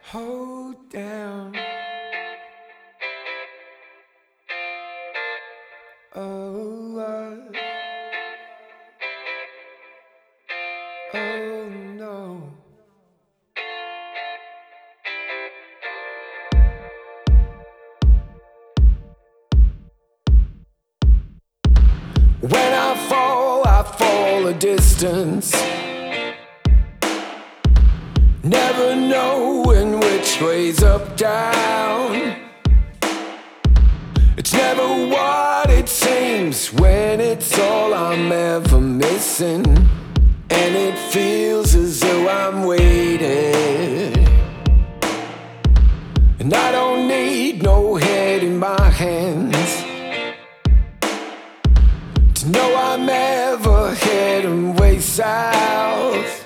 hold down. Oh, oh no. When I fall a distance, never knowing which way's up, down. It's never what it seems when it's all I'm ever missing, and it feels as though I'm waiting. And I don't need no head in my hands to know I'm ever heading way south.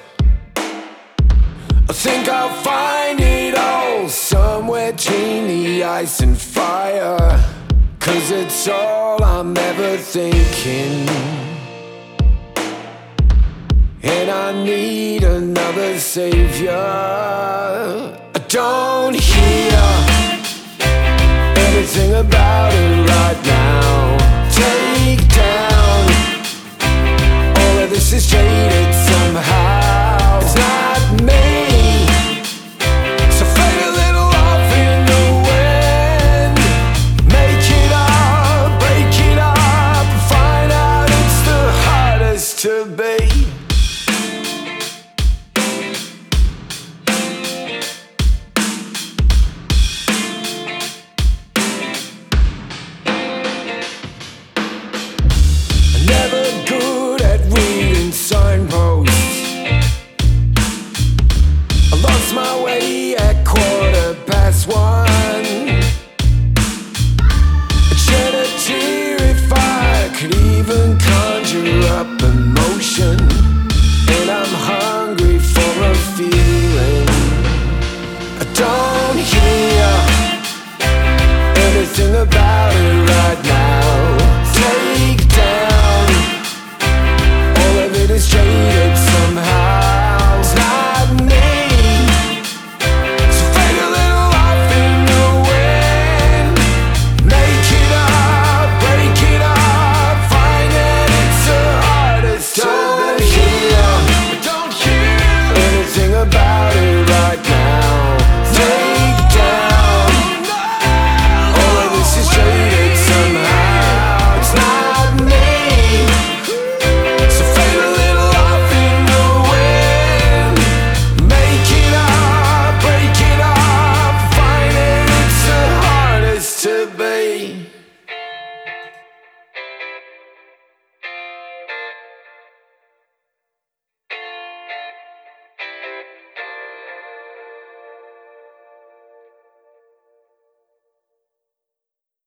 I think I'll find it all somewhere between the ice and fire, 'cause it's all I'm ever thinking. And I need another savior. I don't hear anything about it right now. Take down all of this is changing.